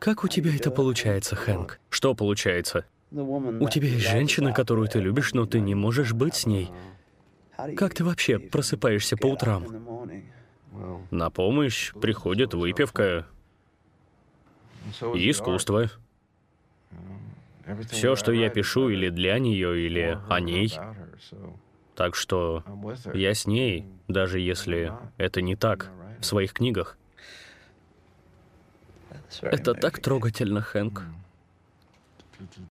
Как у тебя это получается, Хэнк? Что получается? У тебя есть женщина, которую ты любишь, но ты не можешь быть с ней. Как ты вообще просыпаешься по утрам? На помощь приходит выпивка и искусство. Все, что я пишу, или для нее, или о ней. Так что я с ней, даже если это не так, в своих книгах. Это так трогательно, Хэнк.